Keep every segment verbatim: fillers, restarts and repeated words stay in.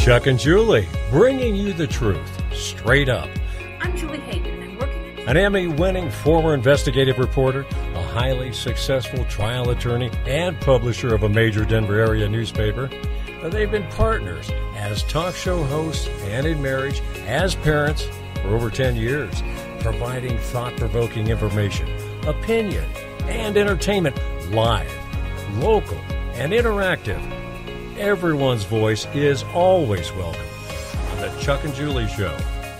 Chuck and Julie, bringing you the truth, straight up. I'm Julie Hayden, and working at... An Emmy-winning former investigative reporter, a highly successful trial attorney, and publisher of a major Denver area newspaper. They've been partners as talk show hosts and in marriage, as parents, for over ten years, providing thought-provoking information, opinion, and entertainment live, local, and interactive. Everyone's voice is always welcome on the Chuck and Julie Show.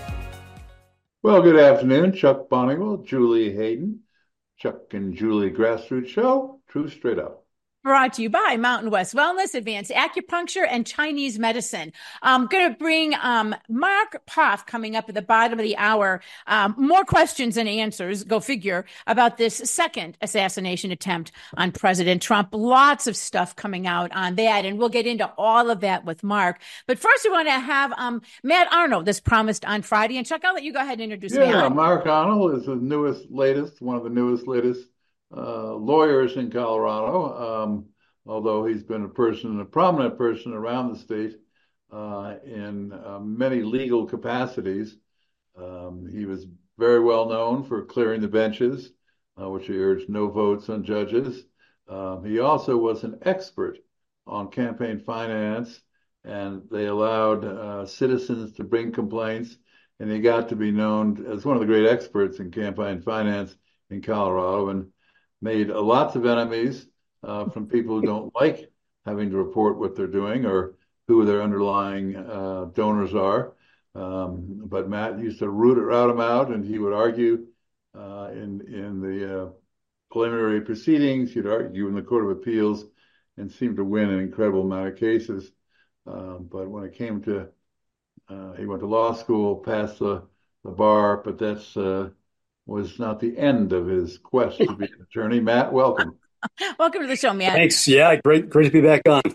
Well, good afternoon. Chuck Bonniwell, Julie Hayden, Chuck and Julie Grassroots Show, Truth Straight Up. Brought to you by Mountain West Wellness, Advanced Acupuncture, and Chinese Medicine. I'm going to bring um, Mark Poff coming up at the bottom of the hour. Um, more questions and answers, go figure, about this second assassination attempt on President Trump. Lots of stuff coming out on that, and we'll get into all of that with Mark. But first, we want to have um, Matt Arnold, as promised on Friday. And Chuck, I'll let you go ahead and introduce yeah, Matt. Yeah, Mark Arnold is the newest, latest, one of the newest, latest Uh, lawyers in Colorado, um, although he's been a person, a prominent person around the state uh, in uh, many legal capacities. Um, he was very well known for clearing the benches, uh, which he urged no votes on judges. Um, he also was an expert on campaign finance, and they allowed uh, citizens to bring complaints, and he got to be known as one of the great experts in campaign finance in Colorado, and made uh, lots of enemies uh, from people who don't like having to report what they're doing or who their underlying uh, donors are. Um, but Matt used to root, rout them out, and he would argue uh, in in the uh, preliminary proceedings. He'd argue in the Court of Appeals and seemed to win an incredible amount of cases. Uh, but when it came to, uh, he went to law school, passed the, the bar, but that's uh, was not the end of his quest to be an attorney. Matt, welcome. Welcome to the show, Matt. Thanks. Yeah, great, great to be back on.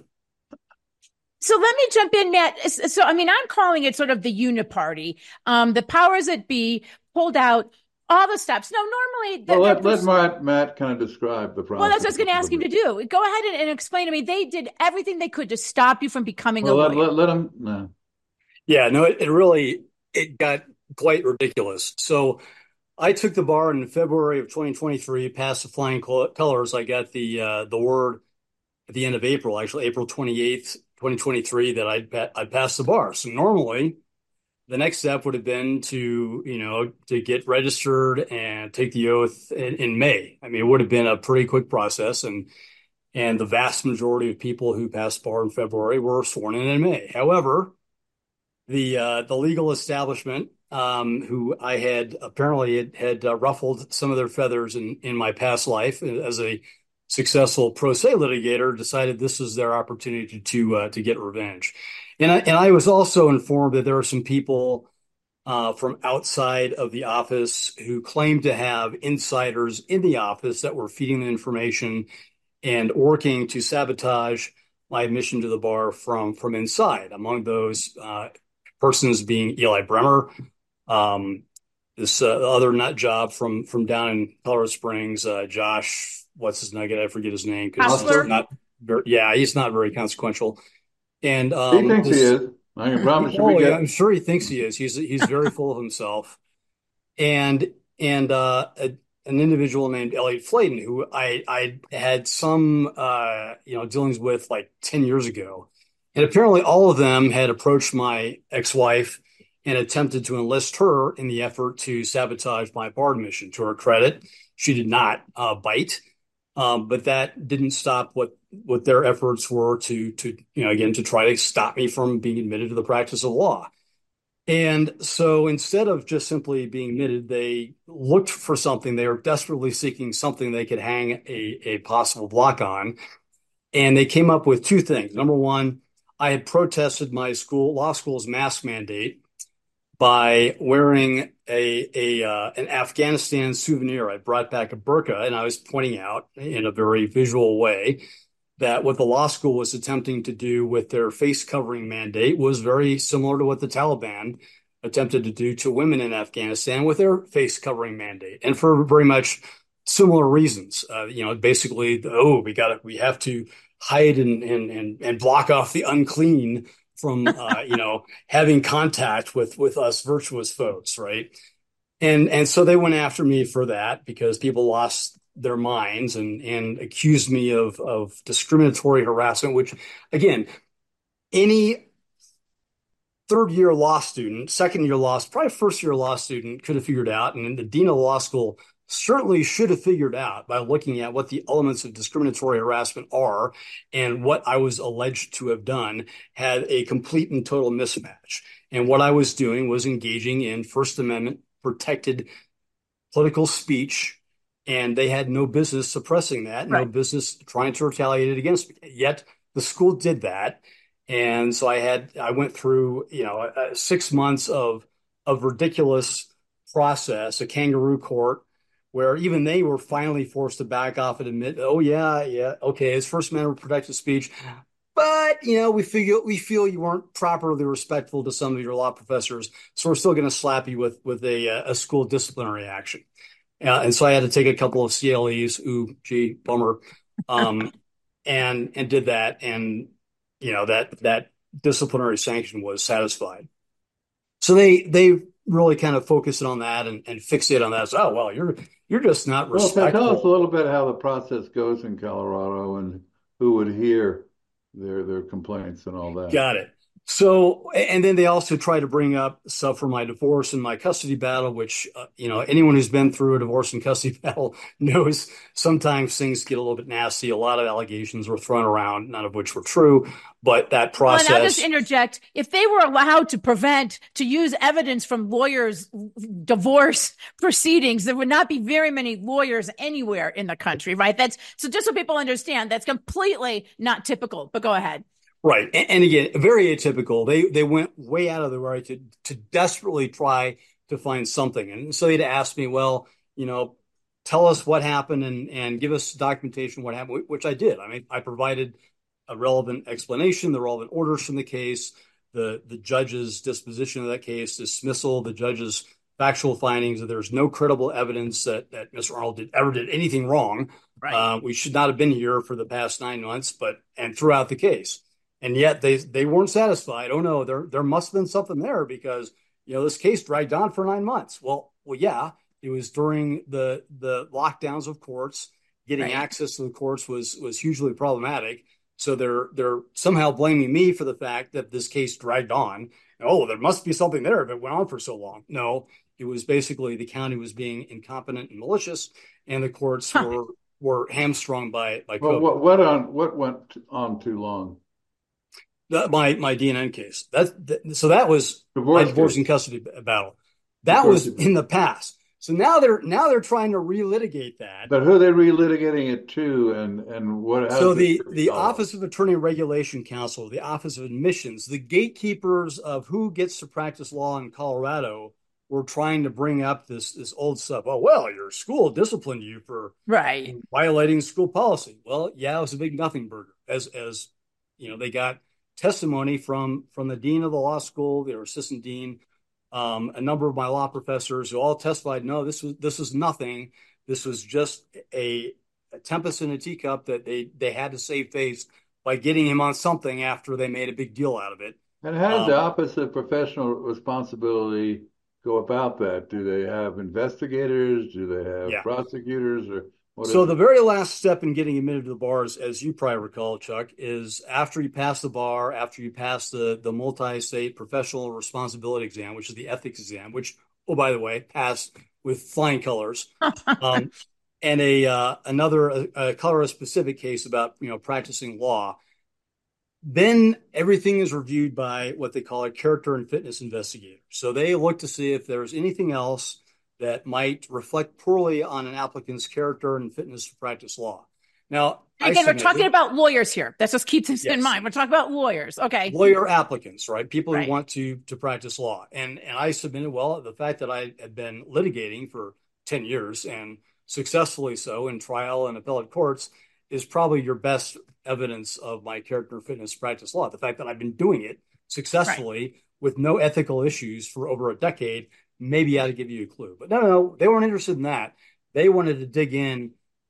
So let me jump in, Matt. So, I mean, I'm calling it sort of the uniparty. Um, the powers that be pulled out all the steps. No, normally... The, well, let, the, let Matt, Matt kind of describe the process. Well, that's what I was going to ask him to do. Go ahead and, and explain to me. They did everything they could to stop you from becoming well, a let, lawyer. Let, let him... No. Yeah, no, it, it really, it got quite ridiculous. So I took the bar in February of twenty twenty-three, passed the flying colors. I got the uh, the word at the end of April, actually April twenty-eighth, twenty twenty-three, that I'd, I'd passed the bar. So normally the next step would have been to, you know, to get registered and take the oath in, in May. I mean, it would have been a pretty quick process. And and the vast majority of people who passed bar in February were sworn in in May. However, the uh, the legal establishment, Um, who I had apparently had, had uh, ruffled some of their feathers in, in my past life as a successful pro se litigator, decided this was their opportunity to uh, to get revenge. And I, and I was also informed that there are some people uh, from outside of the office who claimed to have insiders in the office that were feeding the information and working to sabotage my admission to the bar from, from inside. Among those uh, persons being Eli Bremer, Um, this uh, other nut job from from down in Colorado Springs, uh, Josh, what's his nugget? I forget his name. Hostler? Not very, yeah, he's not very consequential. And um, he thinks this, he is. I can promise you. Oh, we yeah, get... I'm sure he thinks he is. He's he's very full of himself. And and uh, a, an individual named Elliot Flayden, who I I had some uh, you know dealings with like ten years ago, and apparently all of them had approached my ex-wife and attempted to enlist her in the effort to sabotage my bar admission. To her credit, she did not uh, bite, um, but that didn't stop what what their efforts were to to you know again to try to stop me from being admitted to the practice of law. And so instead of just simply being admitted, they looked for something. They were desperately seeking something they could hang a a possible block on, and they came up with two things. Number one, I had protested my school law school's mask mandate by wearing a a uh, an Afghanistan souvenir. I brought back a burqa, and I was pointing out in a very visual way that what the law school was attempting to do with their face covering mandate was very similar to what the Taliban attempted to do to women in Afghanistan with their face covering mandate, and for very much similar reasons. Uh, you know, basically, oh, we got to we have to hide and and and and block off the unclean from uh, you know, having contact with with us virtuous folks, right? And and so they went after me for that because people lost their minds and and accused me of of discriminatory harassment, which again, any third year law student, second year law, probably first year law student could have figured out, and the dean of law school certainly should have figured out by looking at what the elements of discriminatory harassment are and what I was alleged to have done had a complete and total mismatch. And what I was doing was engaging in First Amendment protected political speech, and they had no business suppressing that, right. No business trying to retaliate it against me. Yet the school did that. And so I had, I went through, you know, uh, six months of, of ridiculous process, a kangaroo court, where even they were finally forced to back off and admit, oh yeah, yeah, okay, it's First Amendment protected speech, but you know, we feel we feel you weren't properly respectful to some of your law professors, so we're still going to slap you with with a a school disciplinary action. Uh, and so I had to take a couple of C L Es. Ooh, gee, bummer. Um, and and did that, and you know that that disciplinary sanction was satisfied. So they they really kind of focused on that and, and fixate on that. So, oh well, you're you're just not respectful. Well, tell us a little bit how the process goes in Colorado and who would hear their their complaints and all that. Got it. So, and then they also try to bring up stuff for my divorce and my custody battle, which, uh, you know, anyone who's been through a divorce and custody battle knows sometimes things get a little bit nasty. A lot of allegations were thrown around, none of which were true. But that process. Well, and I'll just interject. If they were allowed to prevent, to use evidence from lawyers' divorce proceedings, there would not be very many lawyers anywhere in the country, right? That's so just so people understand, that's completely not typical. But go ahead. Right. And, and again, very atypical. They they went way out of their way to to desperately try to find something. And so they'd ask me, well, you know, tell us what happened and, and give us documentation what happened, which I did. I mean, I provided a relevant explanation, the relevant orders from the case, the, the judge's disposition of that case, dismissal, the judge's factual findings that there's no credible evidence that, that Mister Arnold did, ever did anything wrong. Right. Uh, we should not have been here for the past nine months, but and throughout the case. And yet they they weren't satisfied. Oh no, there there must have been something there because you know this case dragged on for nine months. Well, well, yeah, it was during the the lockdowns of courts. Getting right. access to the courts was was hugely problematic. So they're they're somehow blaming me for the fact that this case dragged on. Oh, there must be something there if it went on for so long. No, it was basically the county was being incompetent and malicious, and the courts huh. were were hamstrung by by COVID. Well, what what on what went on too long? The, my my D N N case. That, that so that was divorce my divorce case. And custody battle. That divorce was in the past. So now they're now they're trying to relitigate that. But who are they relitigating it to, and and what? So the the Office of Attorney Regulation Council, the Office of Admissions, the gatekeepers of who gets to practice law in Colorado, were trying to bring up this this old stuff. Oh well, your school disciplined you for right violating school policy. Well, yeah, it was a big nothing burger. As as you know, they got testimony from from the dean of the law school, their assistant dean, um, a number of my law professors who all testified, no, this was this was nothing. This was just a, a tempest in a teacup that they they had to save face by getting him on something after they made a big deal out of it. And how does um, the Office of Professional Responsibility go about that? Do they have investigators? Do they have yeah. prosecutors? Or what so is the it? very last step in getting admitted to the bar, is, as you probably recall, Chuck, is after you pass the bar, after you pass the, the multi-state professional responsibility exam, which is the ethics exam, which, oh, by the way, passed with flying colors, um, and a uh, another a, a Colorado-specific case about you know practicing law. Then everything is reviewed by what they call a character and fitness investigator. So they look to see if there's anything else that might reflect poorly on an applicant's character and fitness to practice law. Now, again, we're talking about lawyers here. Let's just keep this yes. in mind. We're talking about lawyers. Okay. Lawyer applicants, right? People right. who want to to practice law. And and I submitted, well, the fact that I had been litigating for ten years and successfully so in trial and appellate courts is probably your best evidence of my character and fitness to practice law. The fact that I've been doing it successfully right. with no ethical issues for over a decade maybe ought to give you a clue. But no, no, they weren't interested in that. They wanted to dig in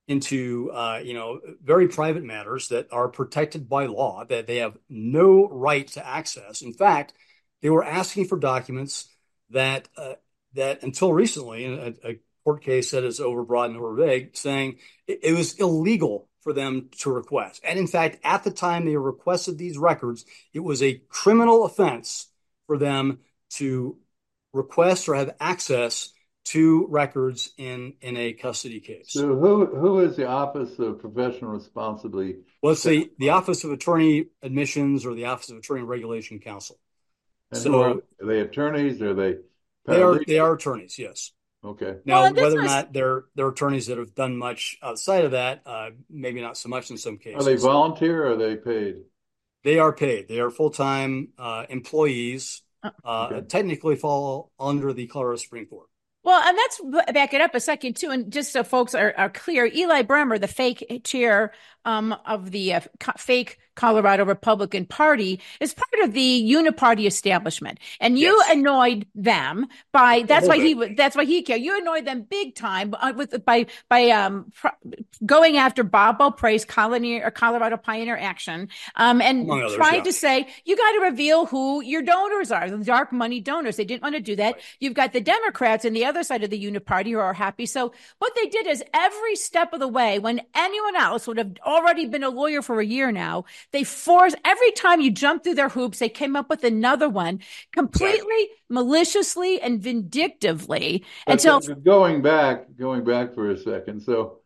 into uh, you know, very private matters that are protected by law, that they have no right to access. In fact, they were asking for documents that uh, that until recently, a, a court case that is overbroad and over vague, saying it, it was illegal for them to request. And in fact, at the time they requested these records, it was a criminal offense for them to request or have access to records in, in a custody case. So who who is the Office of Professional Responsibility? Well, it's the, the Office of Attorney Admissions or the Office of Attorney Regulation Counsel. And so who are, are they attorneys? Are they they are they are attorneys, yes. Okay. Now, well, whether or was... not they're they're attorneys that have done much outside of that, uh, maybe not so much in some cases. Are they volunteer or are they paid? They are paid. They are full-time uh, employees. Uh, Okay. Technically fall under the Colorado Supreme Court. Well, and let's back it up a second, too. And just so folks are, are clear, Eli Bremer, the fake chair um, of the uh, co- fake Colorado Republican Party, is part of the uniparty establishment. And you Yes. annoyed them by, that's why bit. he, that's why he cared. You annoyed them big time uh, with, by, by um, pr- going after Bob Beaupre's Colony, or Colorado Pioneer Action um, and Among others, trying yeah. to say, you got to reveal who your donors are, the dark money donors. They didn't want to do that. Right. You've got the Democrats and the other side of the uniparty who are happy. So what they did is every step of the way, when anyone else would have already been a lawyer for a year now, they forced, every time you jump through their hoops, they came up with another one completely Exactly. maliciously and vindictively. But Until th- going back, going back for a second. So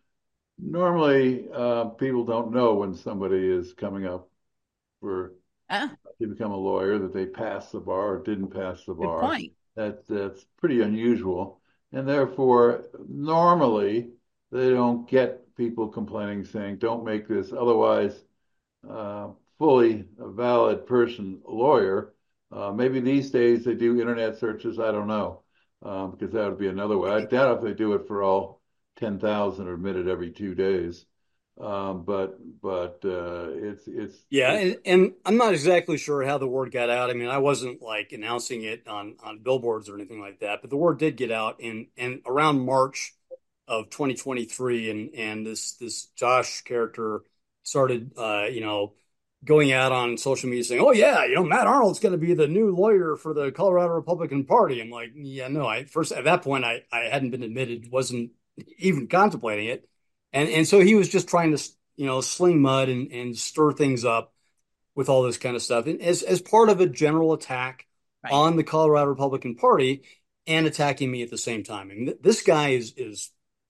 normally uh, people don't know when somebody is coming up for uh, to become a lawyer that they passed the bar or didn't pass the good bar. point. That that's pretty unusual, and therefore normally they don't get people complaining saying, "Don't make this otherwise uh, fully a valid person a lawyer." Uh, maybe these days they do internet searches. I don't know, um, because that would be another way. I doubt if they do it for all ten thousand or admitted every two days. Um, but but uh, it's it's Yeah, it's, and, and I'm not exactly sure how the word got out. I mean, I wasn't like announcing it on, on billboards or anything like that, but the word did get out in and around March of twenty twenty-three, and and this this Josh character started, uh, you know, going out on social media saying, "Oh yeah, you know, Matt Arnold's going to be the new lawyer for the Colorado Republican Party." I'm like, yeah, no. I first at that point I I hadn't been admitted, wasn't even contemplating it. And and so he was just trying to, you know, sling mud and, and stir things up with all this kind of stuff, and as as part of a general attack Right. on the Colorado Republican Party and attacking me at the same time. I mean, th- this guy is is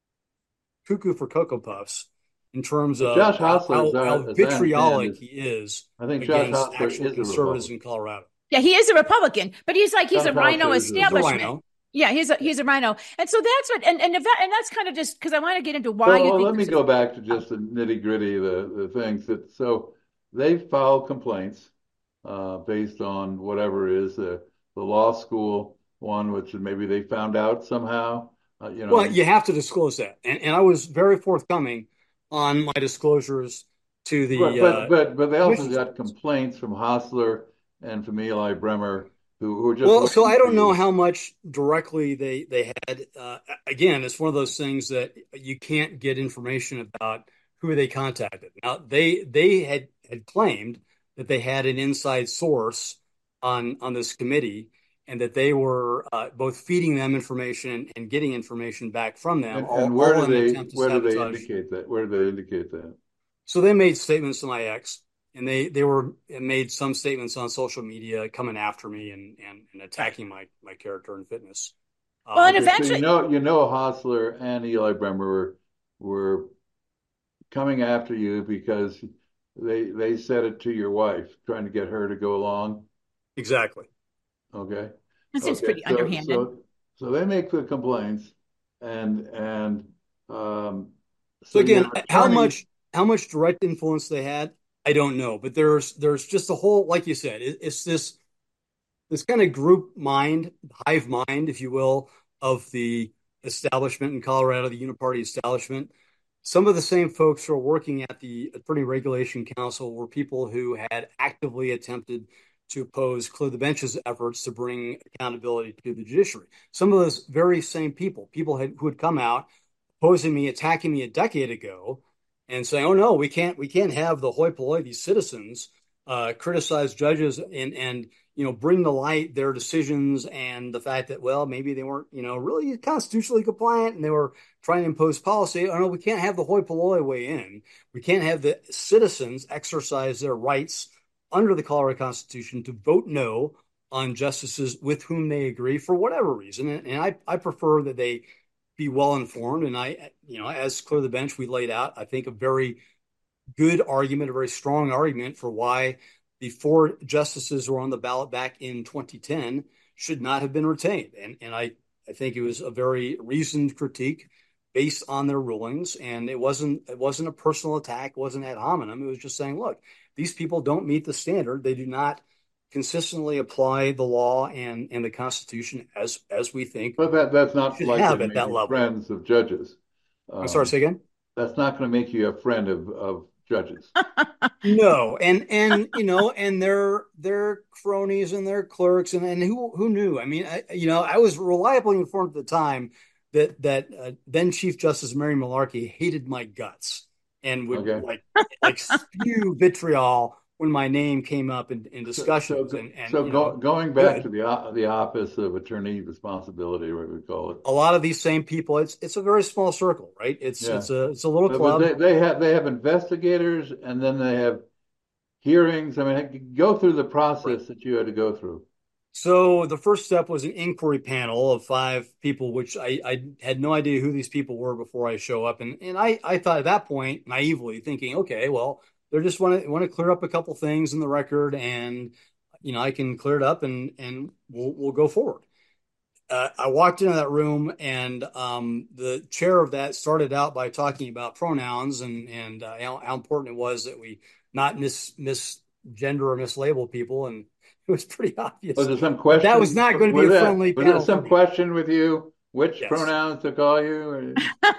cuckoo for Cocoa Puffs in terms of Josh how, Hostler, how, as I- how as I understand, vitriolic is- he is I think Josh against Hostler actual is a conservatives Republican. in Colorado. Yeah, he is a Republican, but he's like, he's Josh a rhino Hostler is a- He's a establishment. rhino. Yeah, he's a he's a rhino, and so that's what, and and, if that, and that's kind of just because I want to get into why Well, you well, think let me this go is- back to just the nitty gritty, the, the things that, so they filed complaints uh, based on whatever is the, the law school one, which maybe they found out somehow, uh, you know. Well, you have to disclose that, and and I was very forthcoming on my disclosures to the. But, uh, but, but, but they also commission's got office. complaints from Hostler and from Eli Bremer, who, who were just. Well, so waiting I for don't know you. how much directly they they had. Uh, again, it's one of those things that you can't get information about who they contacted. Now they they had had claimed that they had an inside source on on this committee, and that they were uh, both feeding them information and getting information back from them. And, all, and where all do in an they, attempt to where do they sabotage. indicate that? Where do they indicate that? So they made statements to my ex, and they they were made some statements on social media coming after me and and, and attacking my my character and fitness. Um, Well, and Okay, so eventually- you know, you know, Hostler and Eli Bremer were, were coming after you because they they said it to your wife, trying to get her to go along. exactly. Okay. That seems Okay, pretty so, underhanded. So, so they make the complaints, and and um. So again, your how attorney- much how much direct influence they had, I don't know. But there's there's just a whole, like you said, it, it's this this kind of group mind, hive mind, if you will, of the establishment in Colorado, the uniparty establishment. Some of the same folks who are working at the Attorney Regulation Council were people who had actively attempted to oppose clear the bench's efforts to bring accountability to the judiciary. Some of those very same people, people had, who had come out opposing me, attacking me a decade ago, and saying, "Oh no, we can't, we can't have the hoi polloi, these citizens uh, criticize judges and and you know bring to light their decisions and the fact that well maybe they weren't you know really constitutionally compliant and they were trying to impose policy. Oh no, we can't have the hoi polloi weigh in. We can't have the citizens exercise their rights under the Colorado Constitution to vote no on justices with whom they agree for whatever reason." And, and I I prefer that they be well informed. And I, you know, as Clear the Bench, we laid out, I think, a very good argument, a very strong argument for why the four justices who were on the ballot back in twenty ten should not have been retained. And, and I, I think it was a very reasoned critique based on their rulings. And it wasn't, it wasn't a personal attack, it wasn't ad hominem. It was just saying, look, these people don't meet the standard. They do not consistently apply the law and, and the Constitution as as we think. But that that's not should likely have to at make that you level. friends of judges. I'm Um, sorry, say again? that's not going to make you a friend of, of judges. No, and and you know, and their their cronies and their clerks, and, and who who knew? I mean, I, you know, I was reliably informed at the time that that uh, then Chief Justice Mary Malarkey hated my guts and would Okay. like like spew vitriol when my name came up in, in So, discussions. so, and and so you go, know, going back good. to the o- the office of attorney responsibility, what we call it. A lot of these same people, it's it's a very small circle, right? It's Yeah. it's a it's a little But, but club. they, they have they have investigators and then they have hearings. I mean, go through the Right. process that you had to go through. So the first step was an inquiry panel of five people, which I, I had no idea who these people were before I show up. And and I, I thought at that point, naively thinking, okay, well, they're just want to want to clear up a couple things in the record, and you know, I can clear it up and and we'll we'll go forward. Uh, I walked into that room, and um, the chair of that started out by talking about pronouns and and uh, how, how important it was that we not mis misgender or mislabel people, and it was pretty obvious Was there some that question? was not going to be Was a that friendly was there panel for some me. question with you? Which Yes. pronouns to call you?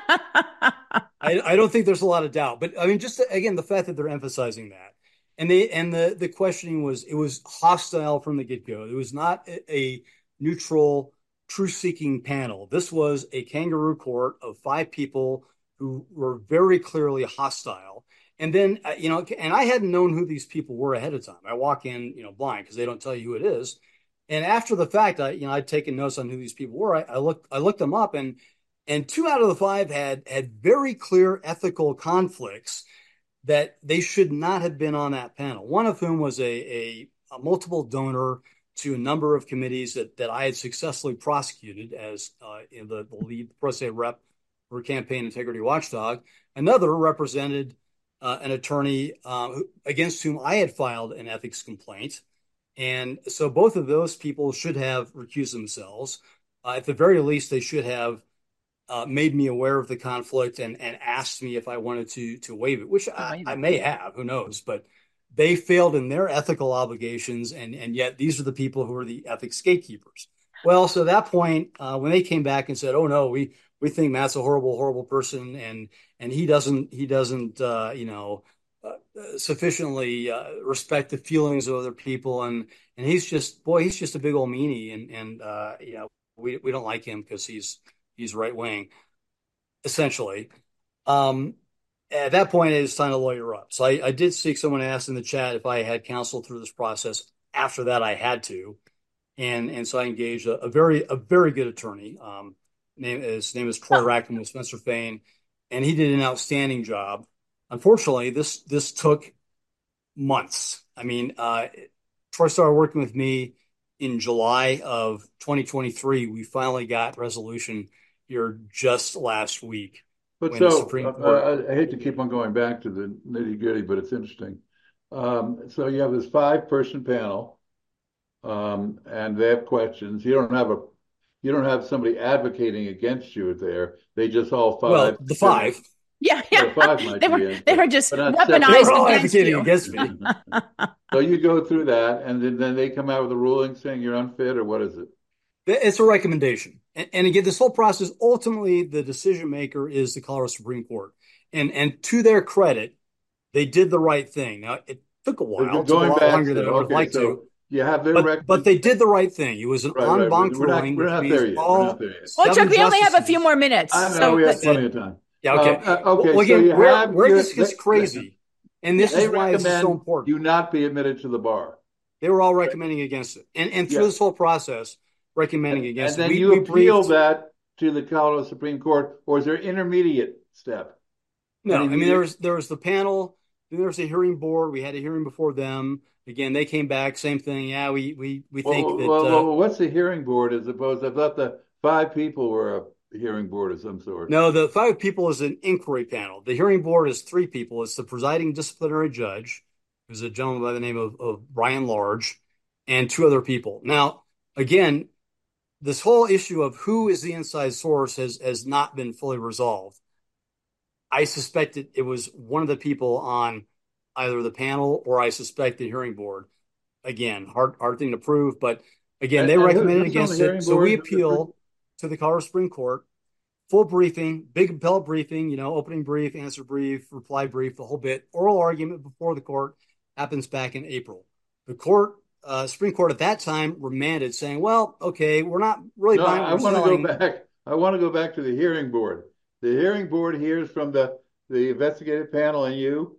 I, I don't think there's a lot of doubt, but I mean, just again, the fact that they're emphasizing that, and they and the the questioning was it was hostile from the get go. It was not a, a neutral, truth-seeking panel. This was a kangaroo court of five people who were very clearly hostile. And then, uh, you know, and I hadn't known who these people were ahead of time. I walk in, you know, blind because they don't tell you who it is. And after the fact, I, you know, I'd taken notes on who these people were. I, I looked, I looked them up, and and two out of the five had had very clear ethical conflicts that they should not have been on that panel. One of whom was a, a, a multiple donor to a number of committees that that I had successfully prosecuted as uh, in the, the lead pro se rep for Campaign Integrity Watchdog. Another represented uh, an attorney uh, who, against whom I had filed an ethics complaint. And so both of those people should have recused themselves. Uh, at the very least, they should have uh, made me aware of the conflict and, and asked me if I wanted to to waive it, which I, I may have, who knows, but they failed in their ethical obligations, and, and yet these are the people who are the ethics gatekeepers. Well, so at that point, uh, when they came back and said, "Oh no, we we think Matt's a horrible, horrible person, and and he doesn't he doesn't uh, you know uh, sufficiently uh, respect the feelings of other people, and and he's just boy, he's just a big old meanie, and and uh, you know we we don't like him because he's he's right wing, essentially." Um, At that point, it was time to lawyer up. So I, I did seek someone asked in the chat if I had counsel through this process. After that, I had to, and and so I engaged a, a very a very good attorney. Um, name his name is Troy Rackham with Spencer Fain, and he did an outstanding job. Unfortunately, this this took months. I mean, uh, Troy started working with me in July of twenty twenty-three. We finally got resolution here just last week. But when the so Supreme uh, Court, I, I hate to keep on going back to the nitty gritty, but it's interesting. Um, so you have this five person panel, um, and they have questions. You don't have a, you don't have somebody advocating against you there. They just all five. well, the five. Yeah, Well, yeah. five might They be were in, they but- were just but not They separate. weaponized were all against advocating you. against me. So you go through that, and then, then they come out with a ruling saying you're unfit, or what is it? It's a recommendation. And, and again, this whole process, ultimately, the decision maker is the Colorado Supreme Court. And and to their credit, they did the right thing. Now, it took a So while. you're It took a going lot back longer to, than I would have okay, liked so to. You have their but, but they did the right thing. It was an right, en right. banc We're not, ruling, we're which not means there yet. all We're not there yet. Well, Chuck, we only have a few justices- more minutes. I know so we have let's- plenty of time. Yeah, okay. Uh, uh, okay, Well, again, so you where, have where your- this gets they- crazy, and this they is why it's so recommend important. you not be admitted to the bar. They were all recommending against it. And, and through Yeah. this whole process, recommending And against then it. We, you we appeal briefed- that to the Colorado Supreme Court, or is there intermediate step? No, I mean, Intermediate- there was, there was the panel, then there was a hearing board. We had a hearing before them. Again, they came back, same thing. Yeah, we we, we think well, that... well, uh, well, what's the hearing board as opposed? I thought the five people were a hearing board of some sort. No, the five people is an inquiry panel. The hearing board is three people. It's the presiding disciplinary judge, who's a gentleman by the name of, of Brian Large, and two other people. Now, again, this whole issue of who is the inside source has, has not been fully resolved. I suspect it, it was one of the people on either the panel or I suspect the hearing board. Again, hard hard thing to prove, but again, they And- and recommended who's on the against hearing it. So we board? appeal to the Colorado Supreme Court. Full briefing, big appellate briefing, you know, opening brief, answer brief, reply brief, the whole bit. Oral argument before the court happens back in April. The court, uh, Supreme Court at that time remanded, saying, "Well, okay, we're not really No, buying I what want you're to selling." go back. I want to go back to the hearing board. The hearing board hears from the the investigative panel and you.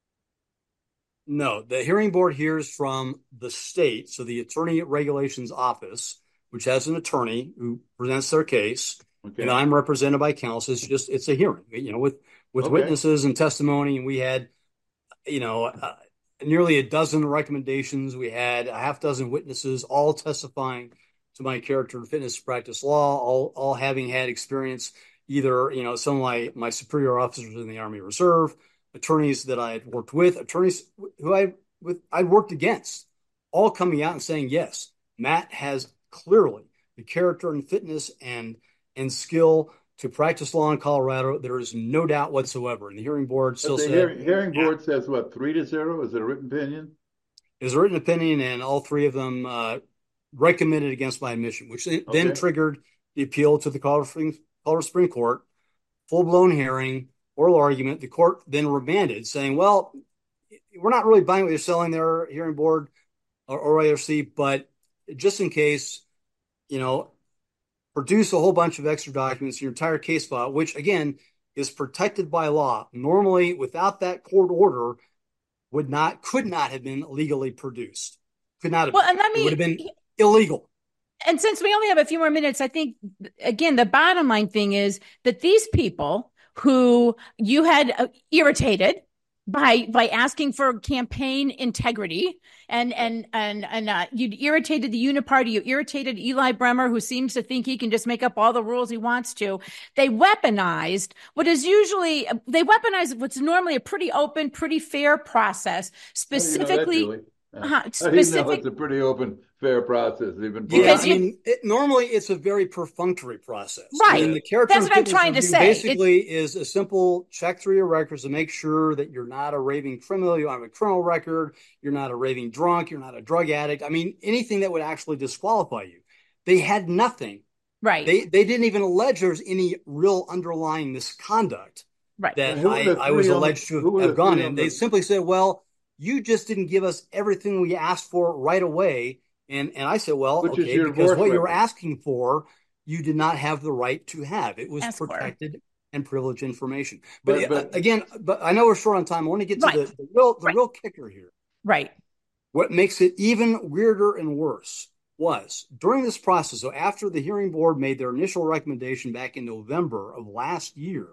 No, the hearing board hears from the state, so the Attorney Regulations Office, which has an attorney who presents their case, Okay. and I'm represented by counsel. It's just it's a hearing, you know, with with Okay. witnesses and testimony, and we had, you know, uh, nearly a dozen recommendations. We had a half dozen witnesses, all testifying to my character and fitness practice law, all all having had experience, either, you know, some of my my superior officers in the Army Reserve, attorneys that I had worked with, attorneys who I with I'd worked against, all coming out and saying, yes, Matt has clearly the character and fitness and and skill to practice law in Colorado. There is no doubt whatsoever. And the hearing board But still the said, hearing, hearing yeah. board says what, three to zero? Is it a written opinion? Is a written opinion, and all three of them uh, recommended against my admission, which then Okay. triggered the appeal to the Colorado Supreme, Colorado Supreme Court, full-blown hearing, oral argument. The court then remanded, saying, well, we're not really buying what you're selling there, hearing board or, or I R C, but just in case, you know, produce a whole bunch of extra documents, your entire case file, which, again, is protected by law. Normally, without that court order, would not, could not have been legally produced. Could not have Well, been. and let me- It would have been illegal. And since we only have a few more minutes, I think, again, the bottom line thing is that these people who you had uh, irritated by by asking for campaign integrity and and and and uh, you irritated the Uniparty, you irritated Eli Bremer, who seems to think he can just make up all the rules he wants to. They weaponized what is usually they weaponized what's normally a pretty open, pretty fair process, specifically. How do you know that, Julie? Uh-huh, How do you specific- know it's a pretty open, fair process? Even Yeah, Because I you- mean, it, normally it's a very perfunctory process. Right. I mean, the character That's and what I'm fitness trying to review say. basically is a simple check through your records to make sure that you're not a raving criminal, you don't have a criminal record, you're not a raving drunk, you're not a drug addict. I mean, anything that would actually disqualify you. They had nothing. Right. They they didn't even allege there's any real underlying misconduct right. that And who were I, the I was three on the- alleged who to were have the gone three in. on They the- simply said, well, you just didn't give us everything we asked for right away. And and I said, well, Which is okay, your because divorce what you're record. asking for, you did not have the right to have. It was Ask for. protected and privileged information. But, But- but- uh, again, but I know we're short on time. I want to get to Right. the, the real the Right. real kicker here. Right. What makes it even weirder and worse was during this process, so after the hearing board made their initial recommendation back in November of last year,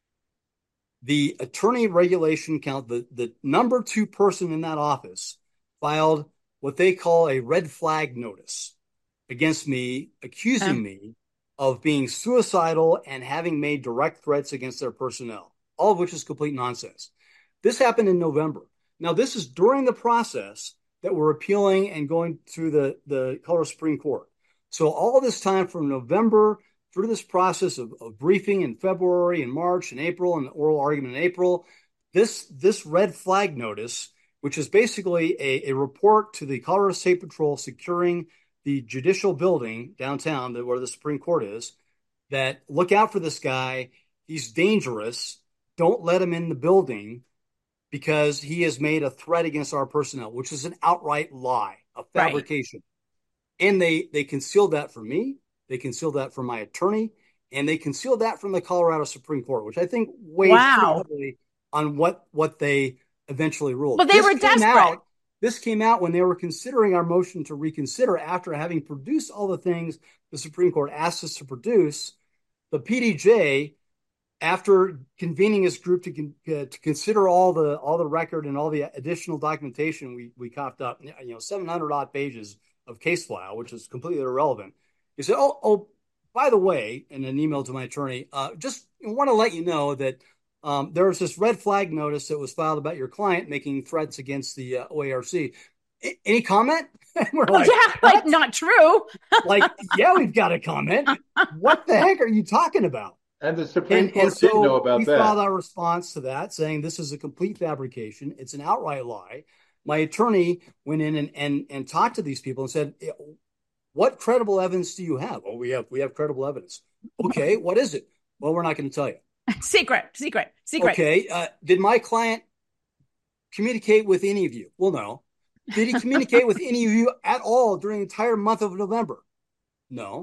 the attorney regulation count, the, the number two person in that office filed what they call a red flag notice against me, accusing Um. me of being suicidal and having made direct threats against their personnel, all of which is complete nonsense. This happened in November. Now, this is during the process that we're appealing and going through the, the Colorado Supreme Court. So all this time from November through this process of, of briefing in February and March and April and the oral argument in April, this, this red flag notice, which is basically a, a report to the Colorado State Patrol securing the judicial building downtown that, where the Supreme Court is, that look out for this guy. He's dangerous. Don't let him in the building because he has made a threat against our personnel, which is an outright lie. a fabrication. Right. And they, they concealed that from me. They concealed that from my attorney, and they concealed that from the Colorado Supreme Court, which I think weighs wow. pretty heavily on what, what they eventually ruled. Well, they this were desperate. Out, this came out when they were considering our motion to reconsider after having produced all the things the Supreme Court asked us to produce. The P D J, after convening this group to, con- uh, to consider all the all the record and all the additional documentation we we coughed up, you know, seven hundred odd pages of case file, which is completely irrelevant. He said, "Oh, oh, by the way," in an email to my attorney, uh, just want to let you know that um, there was this red flag notice that was filed about your client making threats against the uh, O A R C. A- any comment? We're like, yeah, what? Like not true. Like, yeah, we've got a comment. What the heck are you talking about? And the Supreme and, Court and so did know about we that. We filed our response to that, saying this is a complete fabrication. It's an outright lie. My attorney went in and and, and talked to these people and said, "What credible evidence do you have?" "Oh, we have we have credible evidence." "Okay, what is it?" "Well, we're not going to tell you." Secret, secret, secret. "Okay, uh, did my client communicate with any of you?" "Well, no." "Did he communicate with any of you at all during the entire month of November?" "No."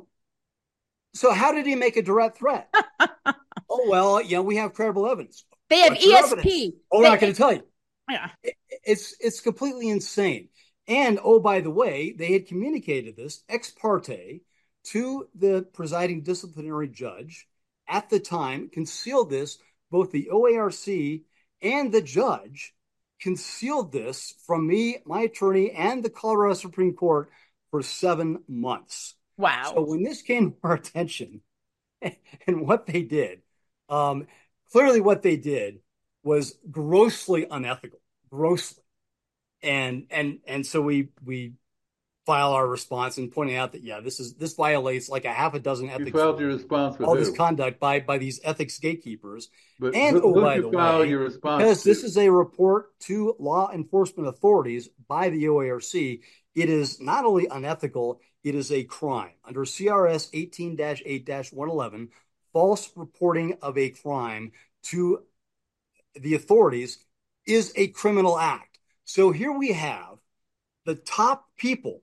"So how did he make a direct threat?" "Oh, well, yeah, we have credible evidence." They have What's E S P. "Oh, we're they, not going to tell you." Yeah. It, it's it's completely insane. And, oh, by the way, they had communicated this ex parte to the presiding disciplinary judge at the time, concealed this. Both the O A R C and the judge concealed this from me, my attorney, and the Colorado Supreme Court for seven months. Wow. So when this came to our attention and what they did, um, clearly what they did was grossly unethical, grossly. And and and so we we file our response and pointing out that, yeah, this is this violates like a half a dozen ethics. You filed your response with all who? This conduct by by these ethics gatekeepers. But and who, oh, who by you the file way, your response because to? This is a report to law enforcement authorities by the O A R C, it is not only unethical, it is a crime. Under C R S eighteen dash eight dash one eleven, false reporting of a crime to the authorities is a criminal act. So here we have the top people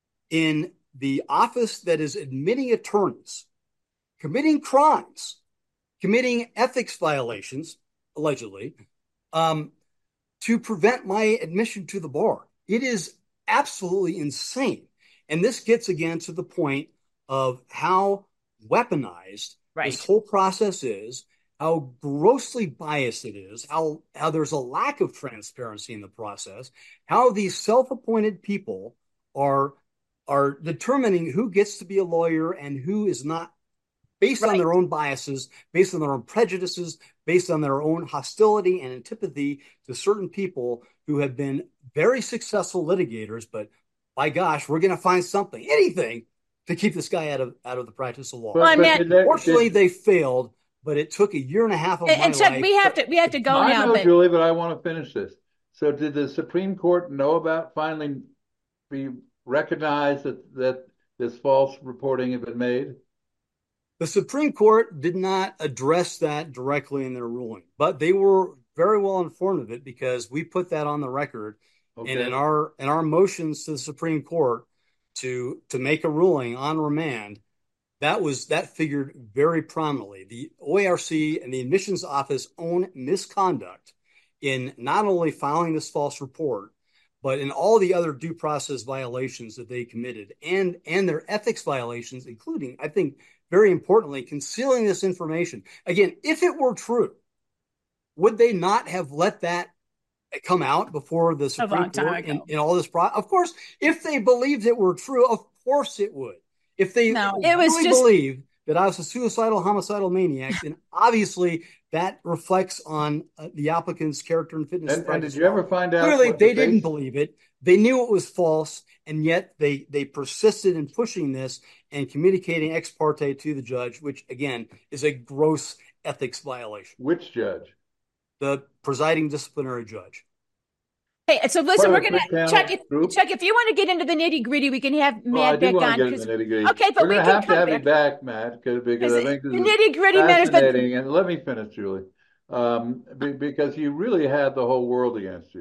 in the office that is admitting attorneys committing crimes, committing ethics violations, allegedly, um, to prevent my admission to the bar. It is absolutely insane. And this gets again to the point of how weaponized right. this whole process is, how grossly biased it is, how, how there's a lack of transparency in the process, how these self-appointed people are, are determining who gets to be a lawyer and who is not, based right. on their own biases, based on their own prejudices, based on their own hostility and antipathy to certain people who have been very successful litigators. But by gosh, we're going to find something, anything, to keep this guy out of out of the practice of law. Well, I mean, Fortunately, they failed. But it took a year and a half of and, my and Chuck, life. we have to we have to go I now. know, but... Julie, but I want to finish this. So, did the Supreme Court know about finally be recognized that that this false reporting had been made? The Supreme Court did not address that directly in their ruling, but they were very well informed of it because we put that on the record, okay. and in our in our motions to the Supreme Court to to make a ruling on remand. That was that figured very prominently. The O A R C and the admissions office own misconduct in not only filing this false report, but in all the other due process violations that they committed and, and their ethics violations, including, I think, very importantly, concealing this information. Again, if it were true, would they not have let that come out before the Supreme Court in, in all this process? Of course, if they believed it were true, of course it would. If they no, it was really just... believe that I was a suicidal, homicidal maniac, then obviously that reflects on uh, the applicant's character and fitness. And, and did you ever find out? Clearly, they the didn't face? believe it. They knew it was false, and yet they they persisted in pushing this and communicating ex parte to the judge, which, again, is a gross ethics violation. Which judge? The presiding disciplinary judge. Hey, so listen, we're going to Chuck. If, Chuck, if you want to get into the nitty gritty, we can have Matt well, back on. Get into the nitty-gritty. Okay, but we're we going can to have to have back. you back, Matt, because because I think this the is nitty gritty matters. But and let me finish, Julie, um, be, because you really had the whole world against you.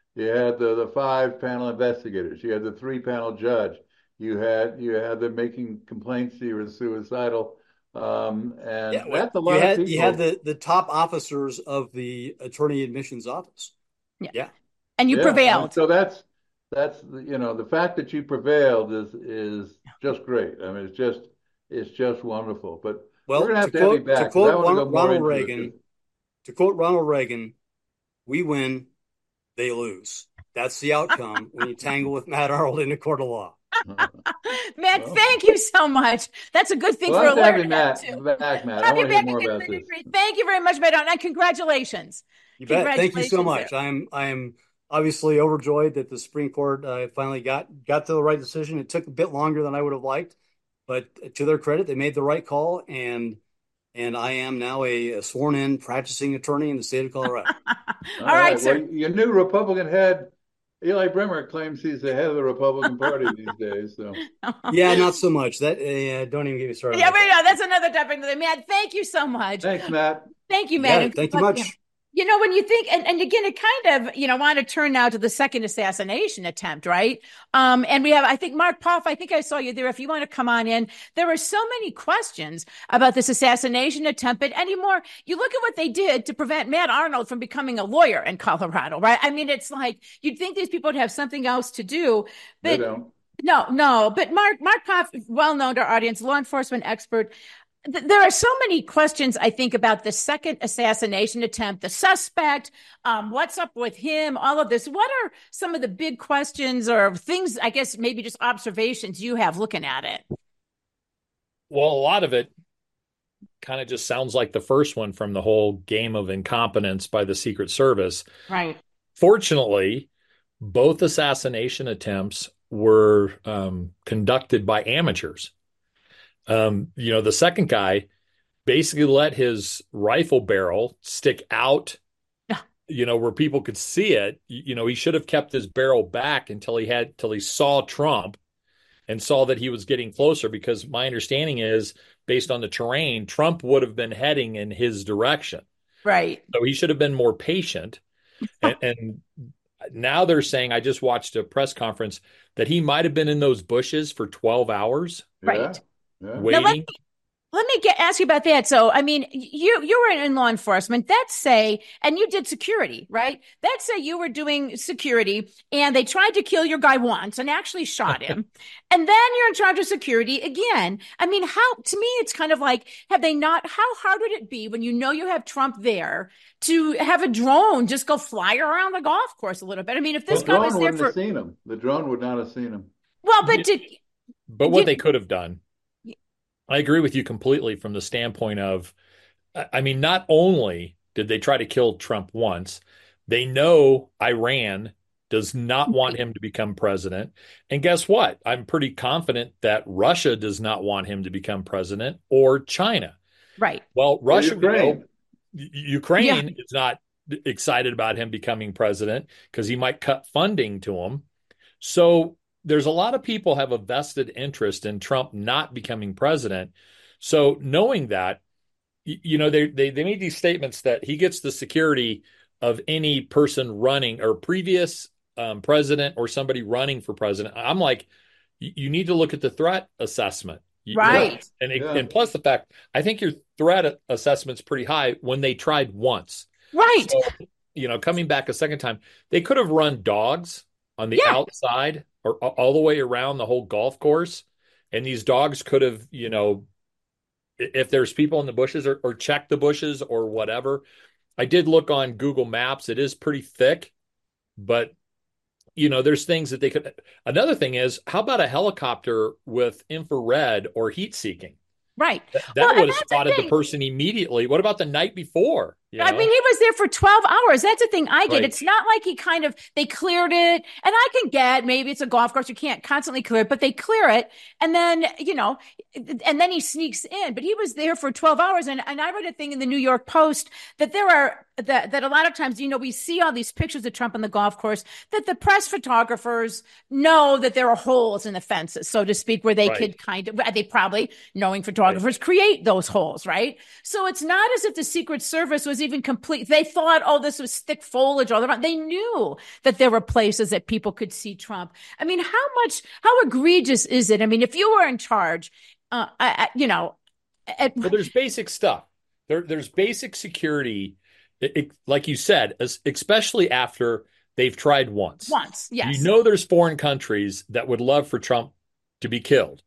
You had the, the five panel investigators. You had the three panel judge. You had you had them making complaints he was suicidal. Um, and Yeah, well, that's a you lot of had people. you had the the top officers of the attorney admissions office. Yeah. Yeah. And you Yeah, prevailed. so that's that's you know the fact that you prevailed is is just great. I mean, it's just it's just wonderful. But we're Well, gonna have to to have you quote to back because I quote want to Ron- go more Ronald into Reagan, it. to quote Ronald Reagan, we win, they lose. That's the outcome when you tangle with Matt Arnold in a court of law. Matt, Well, thank you so much. That's a good thing well, for a I'll have lawyer you to have, Matt too. back, Matt. I Have you want to hear back more again. about this. Thank you very much, Matt, and congratulations. You bet. Thank you so Congratulations much. I'm I'm obviously overjoyed that the Supreme Court uh, finally got got to the right decision. It took a bit longer than I would have liked, but to their credit, they made the right call, and and I am now a, a sworn in practicing attorney in the state of Colorado. All, All All right, right. sir. Well, your new Republican head, Eli Bremer, claims he's the head of the Republican Party these days. So Yeah, not so much. That uh, don't even get me started. Yeah, on but that. no, that's another topic. Matt, thank you so much. thanks, Matt. Thank you, Matt. Yeah, And thank you good luck. much. You know, when you think, and, and again, it kind of, you know, want to turn now to the second assassination attempt, right? Um, and we have, I think, Mark Poff, I think I saw you there. If you want to come on in, there are so many questions about this assassination attempt, but anymore, you look at what they did to prevent Matt Arnold from becoming a lawyer in Colorado, right? I mean, it's like, you'd think these people would have something else to do, They but don't. no, no, but Mark, Mark Poff, well known to our audience, law enforcement expert. There are so many questions, I think, about the second assassination attempt, the suspect, um, what's up with him, all of this. What are some of the big questions or things, I guess, maybe just observations you have looking at it? Well, a lot of it kind of just sounds like the first one from the whole game of incompetence by the Secret Service. Right. Fortunately, both assassination attempts were um, conducted by amateurs. Um, you know, the second guy basically let his rifle barrel stick out, you know, where people could see it. You know, he should have kept his barrel back until he had, till he saw Trump and saw that he was getting closer, because my understanding is, based on the terrain, Trump would have been heading in his direction. Right. So he should have been more patient. and, and now they're saying, I just watched a press conference, that he might have been in those bushes for twelve hours. Right. Yeah. Yeah. Waiting. Now, let me, let me get, ask you about that. So, I mean, you you were in law enforcement. Let's say, and you did security, right? Let's say you were doing security and they tried to kill your guy once and actually shot him. And then you're in charge of security again. I mean, how, to me, it's kind of like, have they not, how hard would it be when you know you have Trump there to have a drone just go fly around the golf course a little bit? I mean, if this The guy drone was there wouldn't for, have seen him. The drone would not have seen him. well, but did, But what did, they could have done, I agree with you completely from the standpoint of, I mean, not only did they try to kill Trump once, they know Iran does not want him to become president. And guess what? I'm pretty confident that Russia does not want him to become president, or China. right. Well, Russia, Ukraine. we know, Ukraine is not excited about him becoming president because he might cut funding to him. So there's a lot of people have a vested interest in Trump not becoming president. So knowing that, you know, they, they, they made these statements that he gets the security of any person running, or previous um, president or somebody running for president. I'm like, you, you need to look at the threat assessment. You, Right. And, it, Yeah. and plus the fact, I think your threat assessment's pretty high when they tried once. Right. So, you know, coming back a second time, they could have run dogs on the Yeah. outside or all the way around the whole golf course. And these dogs could have, you know, if there's people in the bushes, or, or check the bushes or whatever. I did look on Google Maps. It is pretty thick, but you know, there's things that they could. Another thing is, how about a helicopter with infrared or heat seeking? Right. That, that Well, and would have that's the spotted the thing. person immediately. What about the night before? You I know? mean, he was there for twelve hours. That's the thing I get. Right. It's not like he kind of, they cleared it. And I can get, maybe it's a golf course. You can't constantly clear it, but they clear it. And then, you know, and then he sneaks in. But he was there for twelve hours. And, and I read a thing in the New York Post that there are, that, that a lot of times, you know, we see all these pictures of Trump on the golf course, that the press photographers know that there are holes in the fences, so to speak, where they Right. could kind of, they probably, knowing photographers, create those holes, right? So it's not as if the Secret Service was was even complete. They thought, oh, this was thick foliage all around. They knew that there were places that people could see Trump. I mean, how much, how egregious is it? I mean, if you were in charge, uh, I, I, you know, at, well, there's basic stuff. There, there's basic security, it, it, like you said, as, especially after they've tried once. Once, yes. You know, there's foreign countries that would love for Trump to be killed.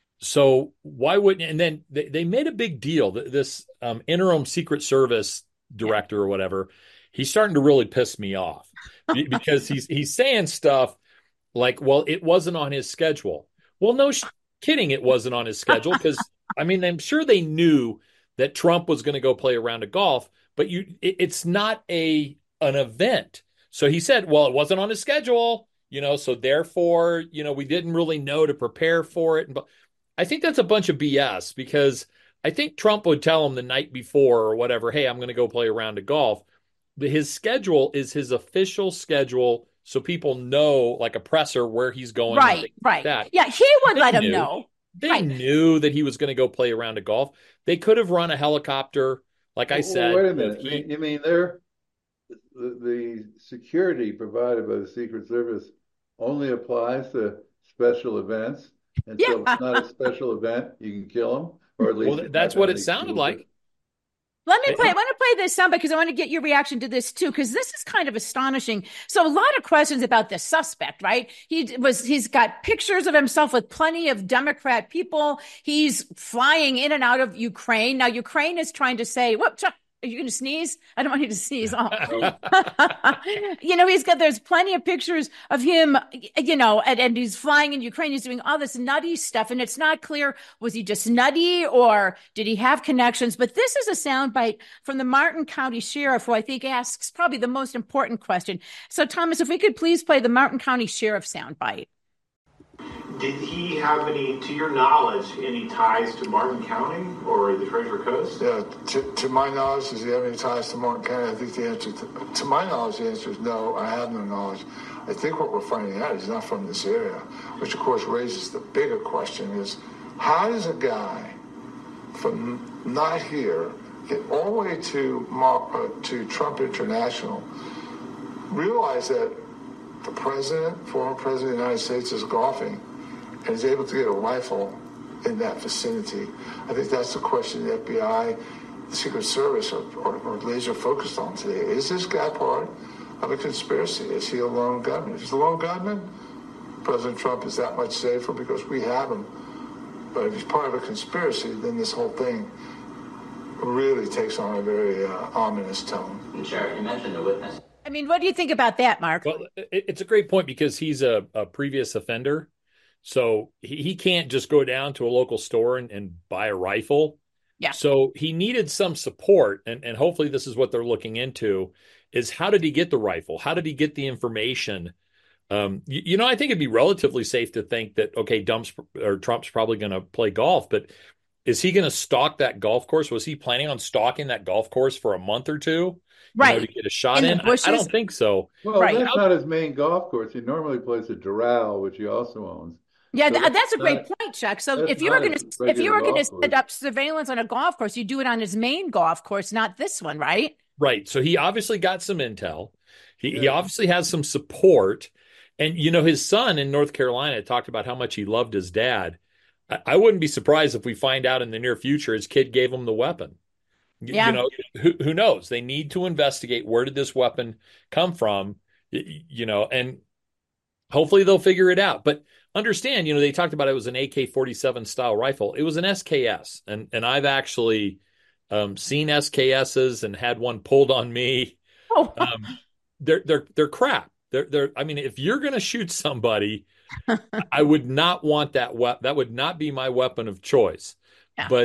So why wouldn't, and then they, they made a big deal. This um, interim Secret Service director or whatever, he's starting to really piss me off because he's he's saying stuff like, well, it wasn't on his schedule. Well, no sh- kidding, it wasn't on his schedule because, I mean, I'm sure they knew that Trump was going to go play a round of golf, but you, it, it's not a an event. So he said, well, it wasn't on his schedule, you know, so therefore, you know, we didn't really know to prepare for it. And I think that's a bunch of B S because I think Trump would tell him the night before or whatever, hey, I'm going to go play a round of golf. But his schedule is his official schedule. So people know, like a presser, where he's going. Right, right. Like yeah, he would they let knew, him know. They right. knew that he was going to go play a round of golf. They could have run a helicopter, like I well, said. Wait a minute. He, you mean they're, the, the security provided by the Secret Service only applies to special events? And yeah. so if it's not a special event, you can kill them? Or at least well, that's what it sounded like. Let me play. I want to play this sound because I want to get your reaction to this too, because this is kind of astonishing. So a lot of questions about the suspect, right? He was, he's got pictures of himself with plenty of Democrat people. He's flying in and out of Ukraine. Now, Ukraine is trying to say, whoop, Chuck, are you going to sneeze? I don't want you to sneeze. Oh. you know, he's got, there's plenty of pictures of him, you know, and, and he's flying in Ukraine. He's doing all this nutty stuff. And it's not clear, was he just nutty or did he have connections? But this is a soundbite from the Martin County Sheriff, who I think asks probably the most important question. So, Thomas, if we could please play the Martin County Sheriff soundbite. Did he have any, to your knowledge, any ties to Martin County or the Treasure Coast? Yeah, to, to my knowledge, does he have any ties to Martin County? I think the answer, to, to my knowledge, the answer is no, I have no knowledge. I think what we're finding out is he's not from this area, which of course raises the bigger question is, how does a guy from not here get all the way to, uh, to Trump International, realize that the president, former president of the United States, is golfing and is able to get a rifle in that vicinity? I think that's the question the F B I, the Secret Service are, are, are laser focused on today. Is this guy part of a conspiracy? Is he a lone gunman? If he's a lone gunman, President Trump is that much safer because we have him. But if he's part of a conspiracy, then this whole thing really takes on a very uh, ominous tone. Sheriff, you mentioned the witness. I mean, what do you think about that, Mark? Well, it's a great point because he's a, a previous offender. So he, he can't just go down to a local store and, and buy a rifle. Yeah. So he needed some support. And, and hopefully this is what they're looking into is how did he get the rifle? How did he get the information? Um, you, you know, I think it'd be relatively safe to think that, okay, Dump's, or Trump's probably going to play golf, but is he going to stalk that golf course? Was he planning on stalking that golf course for a month or two? Right. You know, to get a shot in. in? The bushes? I, I don't think so. Well, right. that's not his main golf course. He normally plays at Doral, which he also owns. Yeah, so that's, that's a great not, point, Chuck. So if you were going to if you were going to set up surveillance on a golf course, you do it on his main golf course, not this one, right? Right. So he obviously got some intel. He, yeah. he obviously has some support. And, you know, his son in North Carolina talked about how much he loved his dad. I, I wouldn't be surprised if we find out in the near future his kid gave him the weapon. Yeah. You know, who, who knows? They need to investigate where did this weapon come from, you know, and hopefully they'll figure it out. But understand, you know, they talked about it was an A K forty-seven style rifle. It was an S K S. And, and I've actually um, seen S K Ss and had one pulled on me. Oh. um, they're, they're, they're crap. They're, they're, I mean, if you're going to shoot somebody, I would not want that weapon. That would not be my weapon of choice. Yeah. But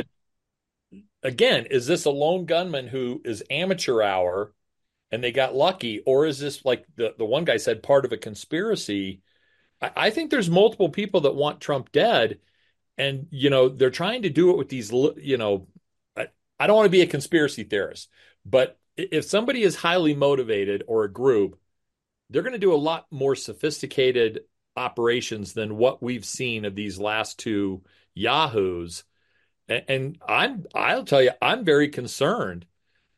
again, is this a lone gunman who is amateur hour and they got lucky? Or is this, like the, the one guy said, part of a conspiracy? I, I think there's multiple people that want Trump dead. And, you know, they're trying to do it with these, you know, I, I don't want to be a conspiracy theorist, but if somebody is highly motivated or a group, they're going to do a lot more sophisticated operations than what we've seen of these last two yahoos. And, and I'm, I'll tell you, I'm very concerned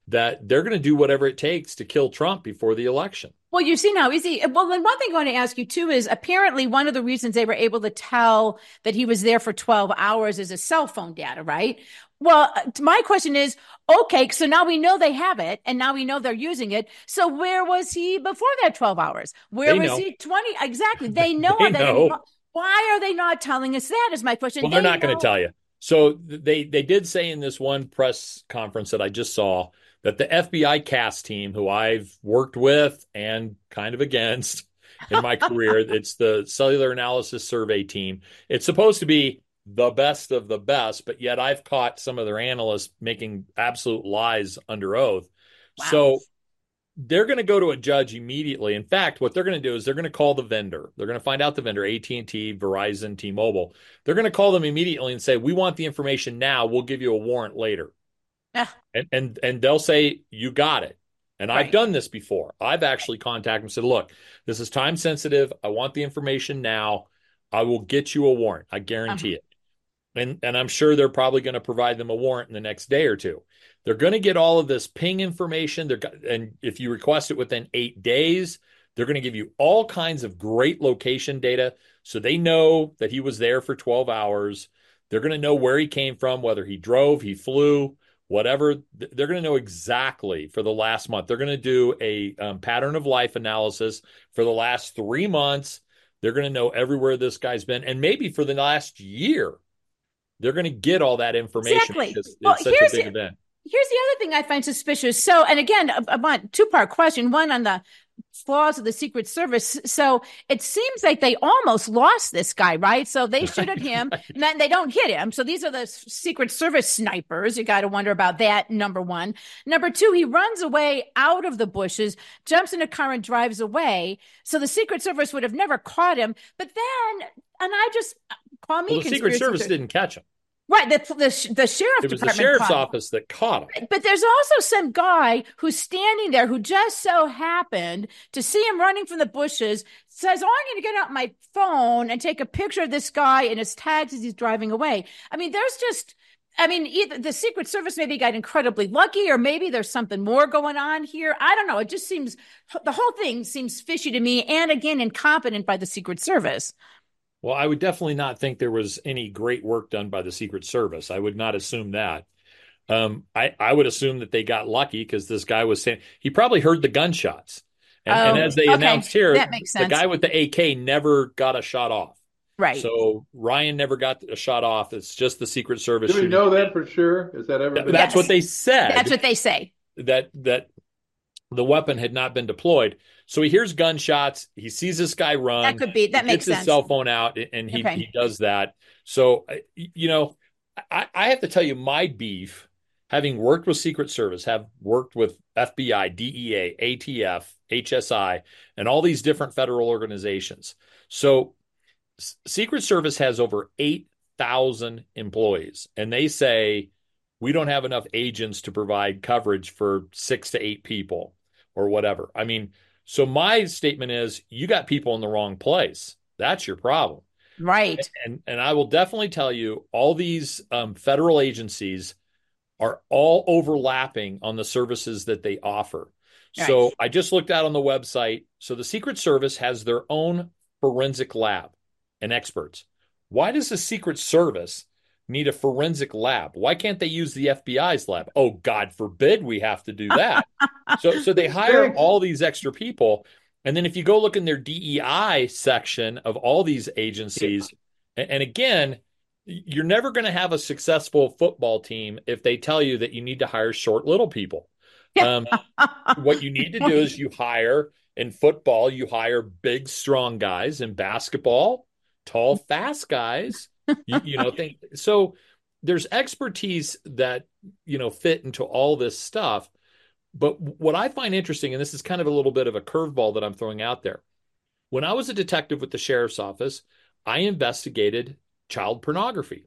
that they're going to do whatever it takes to kill Trump before the election. Well, you see now, is he? Well, then one thing I want to ask you too is apparently one of the reasons they were able to tell that he was there for twelve hours is his cell phone data, right? Well, my question is, okay, so now we know they have it and now we know they're using it. So where was he before that twelve hours? Where They was know. he twenty? Exactly. They know They that. know. Why are they not telling us that is my question. Well, they're They not going know- to tell you. So they they did say in this one press conference that I just saw that the F B I CAS team, who I've worked with and kind of against in my career, it's the Cellular Analysis Survey team. It's supposed to be the best of the best, but yet I've caught some of their analysts making absolute lies under oath. Wow. So they're going to go to a judge immediately. In fact, what they're going to do is they're going to call the vendor. They're going to find out the vendor, A T and T, Verizon, T-Mobile. They're going to call them immediately and say, we want the information now. We'll give you a warrant later. Ah. And, and, and they'll say, you got it. And Right. I've done this before. I've actually contacted them and said, look, this is time sensitive. I want the information now. I will get you a warrant. I guarantee Uh-huh. it. And, and I'm sure they're probably going to provide them a warrant in the next day or two. They're going to get all of this ping information. They're, and if you request it within eight days, they're going to give you all kinds of great location data. So they know that he was there for twelve hours. They're going to know where he came from, whether he drove, he flew, whatever. They're going to know exactly for the last month. They're going to do a um, pattern of life analysis for the last three months. They're going to know everywhere this guy's been. And maybe for the last year. They're going to get all that information. Exactly. Because Well, it's such a here's big the- event. Here's the other thing I find suspicious. So, and again, I I want two-part question. One on the flaws of the Secret Service. So it seems like they almost lost this guy, right? So they shoot at him and then they don't hit him. So these are the s- Secret Service snipers. You got to wonder about that, number one. Number two, he runs away out of the bushes, jumps in a car and drives away. So the Secret Service would have never caught him. But then, and I just call me Well, the Secret conspiracy Service theory- didn't catch him. Right, the, the, the sheriff It was the department sheriff's caught him. office that caught him. But there's also some guy who's standing there who just so happened to see him running from the bushes, says, oh, I'm going to get out my phone and take a picture of this guy and his tags as he's driving away. I mean, there's just, I mean, either the Secret Service maybe got incredibly lucky or maybe there's something more going on here. I don't know. It just seems, the whole thing seems fishy to me and again, incompetent by the Secret Service. Well, I would definitely not think there was any great work done by the Secret Service. I would not assume that. Um, I, I would assume that they got lucky because this guy was saying he probably heard the gunshots. And, Oh, and as they okay. announced here, That makes the sense. guy with the A K never got a shot off. Right. So Ryan never got a shot off. It's just the Secret Service. Do we shooting. know that for sure? Is that ever That- been? That's Yes. what they said. That's what they say. that that the weapon had not been deployed. So he hears gunshots. He sees this guy run. That could be, that He makes gets his sense. cell phone out, and he, Okay. he does that. So, uh, you know, I, I have to tell you my beef, having worked with Secret Service, have worked with F B I, D E A, A T F, H S I, and all these different federal organizations. So S- Secret Service has over eight thousand employees, and they say, we don't have enough agents to provide coverage for six to eight people or whatever. I mean, so my statement is you got people in the wrong place. That's your problem. Right. And and I will definitely tell you all these um, federal agencies are all overlapping on the services that they offer. So Right. I just looked out on the website. So the Secret Service has their own forensic lab and experts. Why does the Secret Service need a forensic lab? Why can't they use the F B I's lab? Oh, God forbid we have to do that. so, so they hire all these extra people. And then if you go look in their D E I section of all these agencies, and, and again, you're never going to have a successful football team if they tell you that you need to hire short little people. Um, what you need to do is you hire in football, you hire big, strong guys. In basketball, tall, fast guys. You, you know, think so. There's expertise that you know fit into all this stuff. But what I find interesting, and this is kind of a little bit of a curveball that I'm throwing out there. When I was a detective with the sheriff's office, I investigated child pornography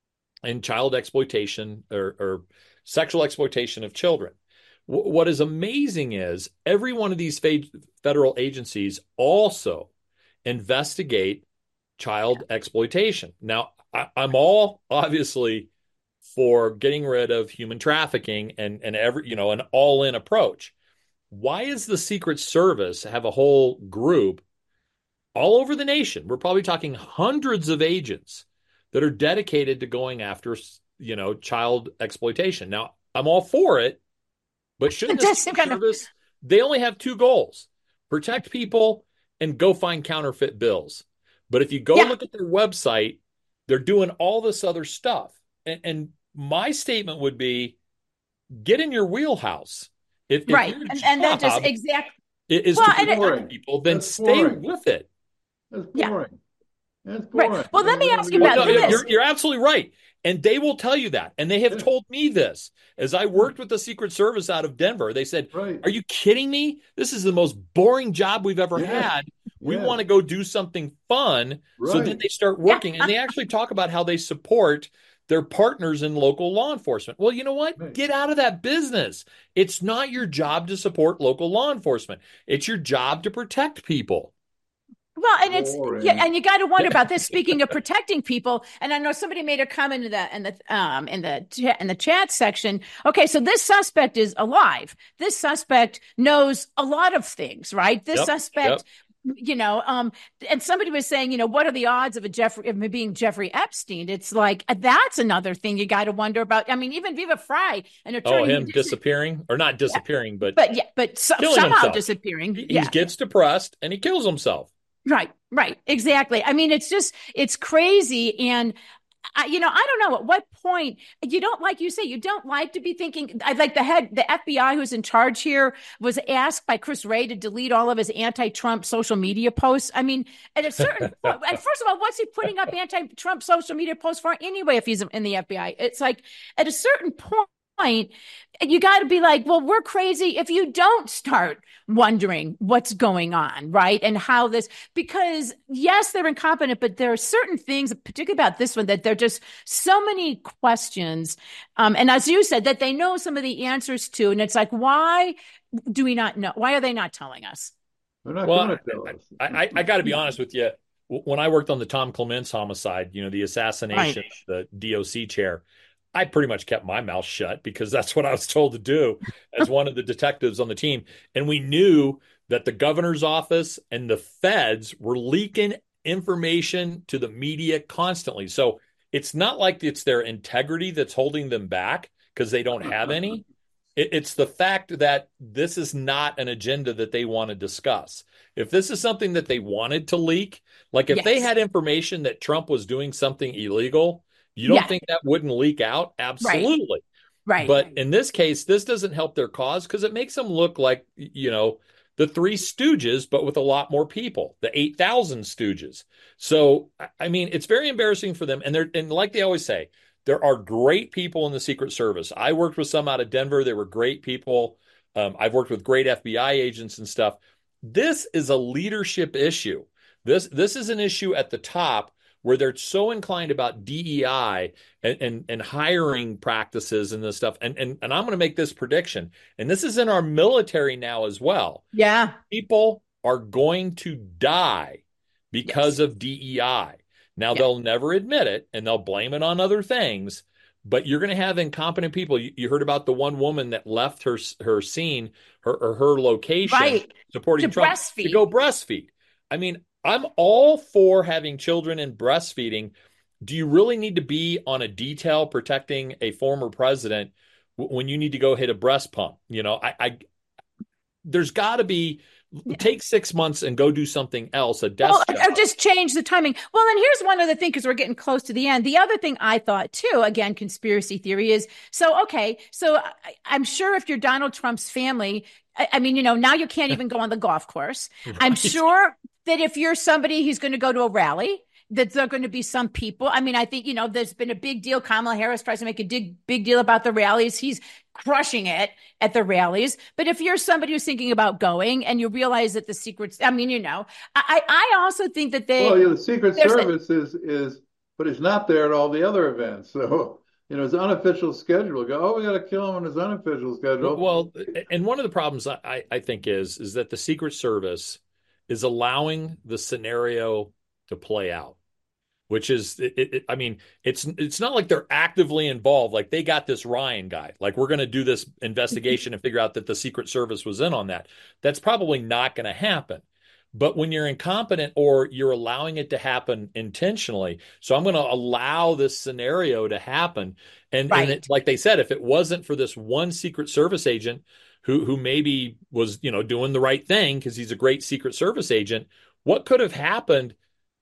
and child exploitation or, or sexual exploitation of children. W- what is amazing is every one of these fe- federal agencies also investigate child exploitation. Now, I, I'm all obviously for getting rid of human trafficking and and every you know an all-in approach. Why is the Secret Service have a whole group all over the nation? We're probably talking hundreds of agents that are dedicated to going after, you know, child exploitation. Now, I'm all for it, but shouldn't the Secret Service, they only have two goals: protect people and go find counterfeit bills. But if you go yeah. look at their website, they're doing all this other stuff. And, and my statement would be, get in your wheelhouse. If, right. if your and, job and that just exactly is well, to protect people, then That's stay boring. with it. That's boring. Yeah. That's boring. Right. Well, let me ask you well, about no, this. You're, you're absolutely right. And they will tell you that. And they have yeah. told me this. As I worked with the Secret Service out of Denver, they said, right. are you kidding me? This is the most boring job we've ever yeah. had. We yeah. want to go do something fun. Right. So then they start working. Yeah. And they actually talk about how they support their partners in local law enforcement. Well, you know what? Right. Get out of that business. It's not your job to support local law enforcement. It's your job to protect people. Well, and it's yeah, and you got to wonder about this. Speaking of protecting people, and I know somebody made a comment in the in the um in the in the chat section. Okay, so this suspect is alive. This suspect knows a lot of things, right? This yep, suspect. Yep. You know, um, and somebody was saying, you know, what are the odds of a Jeffrey of being Jeffrey Epstein? It's like that's another thing you got to wonder about. I mean, even Viva Frei, an attorney, oh, him disappearing or not disappearing, yeah. but but yeah, but so, somehow himself. disappearing. He, yeah. he gets depressed and he kills himself. Right, right, exactly. I mean, it's just it's crazy, and I, you know, I don't know at what point you don't like you say you don't like to be thinking. I like the head, the F B I who's in charge here was asked by Chris Wray to delete all of his anti-Trump social media posts. I mean, at a certain point, first of all, what's he putting up anti-Trump social media posts for anyway? If he's in the F B I, it's like at a certain point. Point, you got to be like, well, we're crazy if you don't start wondering what's going on, right? And how this, because yes, they're incompetent, but there are certain things, particularly about this one, that there are just so many questions. Um, and as you said, that they know some of the answers to. And it's like, why do we not know? Why are they not telling us? They're not well, going to tell us. I, I, I got to be honest with you. When I worked on the Tom Clements homicide, you know, the assassination of the D O C chair, I pretty much kept my mouth shut because that's what I was told to do as one of the detectives on the team. And we knew that the governor's office and the feds were leaking information to the media constantly. So it's not like it's their integrity that's holding them back because they don't have any. It, it's the fact that this is not an agenda that they want to discuss. If this is something that they wanted to leak, like if yes. they had information that Trump was doing something illegal, you don't yeah. think that wouldn't leak out? Absolutely. Right. right. But in this case, this doesn't help their cause because it makes them look like, you know, the Three Stooges, but with a lot more people, the eight thousand Stooges. So, I mean, it's very embarrassing for them. And they're, and like they always say, there are great people in the Secret Service. I worked with some out of Denver. They were great people. Um, I've worked with great F B I agents and stuff. This is a leadership issue. This, this is an issue at the top where they're so inclined about D E I and, and, and hiring practices and this stuff. And, and, and I'm going to make this prediction. And this is in our military now as well. Yeah. People are going to die because yes. of D E I. Now, yeah. they'll never admit it and they'll blame it on other things. But you're going to have incompetent people. You, you heard about the one woman that left her her scene, her or her location, right. supporting to Trump breastfeed. to go breastfeed. I mean, I'm all for having children and breastfeeding. Do you really need to be on a detail protecting a former president w- when you need to go hit a breast pump? You know, I, I there's got to be yeah. take six months and go do something else. A desk well, job. Or just change the timing. Well, and here's one other thing because we're getting close to the end. The other thing I thought too, again, conspiracy theory is so okay. So I, I'm sure if you're Donald Trump's family, I, I mean, you know, now you can't even go on the golf course. Right. I'm sure that if you're somebody who's going to go to a rally, that there are going to be some people. I mean, I think, you know, there's been a big deal. Kamala Harris tries to make a big, big deal about the rallies. He's crushing it at the rallies. But if you're somebody who's thinking about going and you realize that the secrets, I mean, you know, I, I also think that they. Well, yeah, the Secret Service a, is, is, but it's not there at all the other events. So, you know, his unofficial schedule. Go, oh, we got to kill him on his unofficial schedule. Well, and one of the problems I, I think is, is that the Secret Service is allowing the scenario to play out. which is, it, it, I mean, it's it's not like they're actively involved. Like they got this Ryan guy. Like we're going to do this investigation and figure out that the Secret Service was in on that. That's probably not going to happen. But when you're incompetent or you're allowing it to happen intentionally, so I'm going to allow this scenario to happen. And, right. and it, like they said, if it wasn't for this one Secret Service agent who who maybe was, you know, doing the right thing because he's a great Secret Service agent, what could have happened?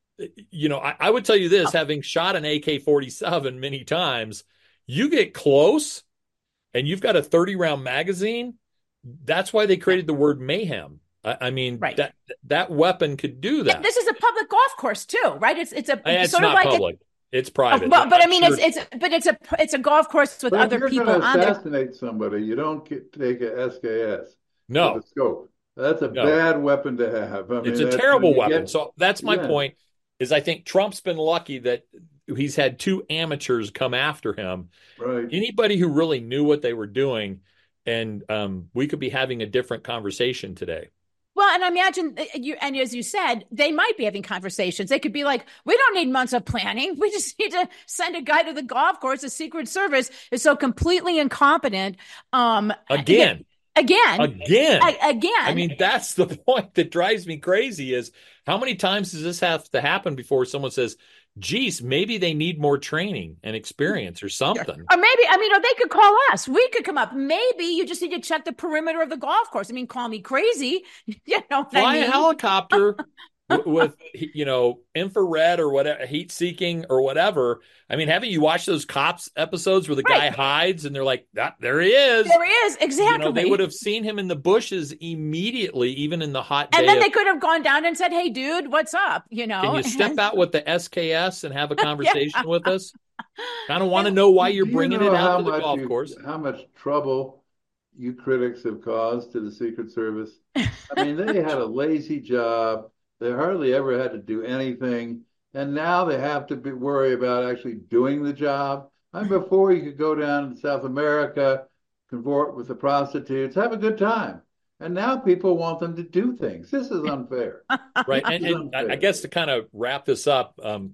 You know, I, I would tell you this, oh. having shot an A K forty-seven many times, you get close and you've got a thirty round magazine. That's why they created the word mayhem. I mean, right. that that weapon could do that. And this is a public golf course too, right? It's it's a it's sort not of like public. A, it's private. But, but I mean, sure. it's it's but it's a it's a golf course with but other if you're people on there. Assassinate somebody, you don't get, take a S K S. No with a scope. That's a no. bad weapon to have. I mean, it's a terrible weapon. Get, so that's my yeah. point. Is I think Trump's been lucky that he's had two amateurs come after him. Right. Anybody who really knew what they were doing, and um, we could be having a different conversation today. Well, and I imagine you, and as you said, they might be having conversations. They could be like, we don't need months of planning. We just need to send a guy to the golf course. The Secret Service is so completely incompetent. Um, again, again, again, a- again. I mean, that's the point that drives me crazy is how many times does this have to happen before someone says, geez, maybe they need more training and experience or something. Or maybe, I mean, or they could call us. We could come up. Maybe you just need to check the perimeter of the golf course. I mean, call me crazy. You know what Fly I mean? a helicopter with, you know, infrared or whatever, heat seeking or whatever. I mean, haven't you watched those Cops episodes where the right. guy hides and they're like, that, there he is. There he is. Exactly. You know, they would have seen him in the bushes immediately, even in the hot day. And then of, they could have gone down and said, hey, dude, what's up? You know, can you step out with the S K S and have a conversation yeah. with us? Kind of want to know why you're Do bringing you know it out to the much golf you, course. How much trouble you critics have caused to the Secret Service? I mean, they had a lazy job. They hardly ever had to do anything. And now they have to be, worry about actually doing the job. I mean, before you could go down to South America, convert with the prostitutes, have a good time. And now people want them to do things. This is unfair. Right. And, and unfair. I guess to kind of wrap this up, um,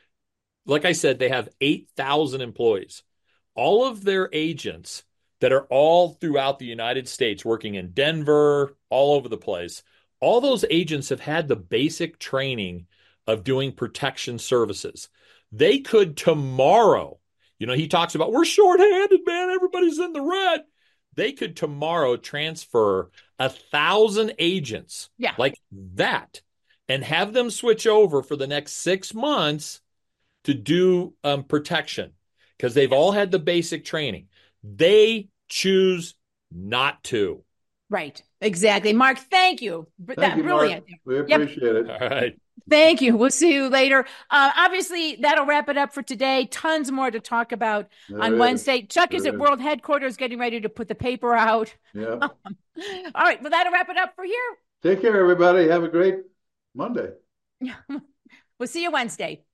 like I said, they have eight thousand employees. All of their agents that are all throughout the United States, working in Denver, all over the place, all those agents have had the basic training of doing protection services. They could tomorrow, you know, he talks about, we're shorthanded, man, everybody's in the red. They could tomorrow transfer a thousand agents yeah. like that and have them switch over for the next six months to do um, protection because they've all had the basic training. They choose not to. Right. Exactly. Mark, thank you. Thank that you, brilliant. Mark. We appreciate yep. it. All right. Thank you. We'll see you later. Uh, obviously, that'll wrap it up for today. Tons more to talk about there on is. Wednesday. Chuck there is at is. World Headquarters getting ready to put the paper out. Yeah. Um, all right. Well, that'll wrap it up for here. Take care, everybody. Have a great Monday. We'll see you Wednesday.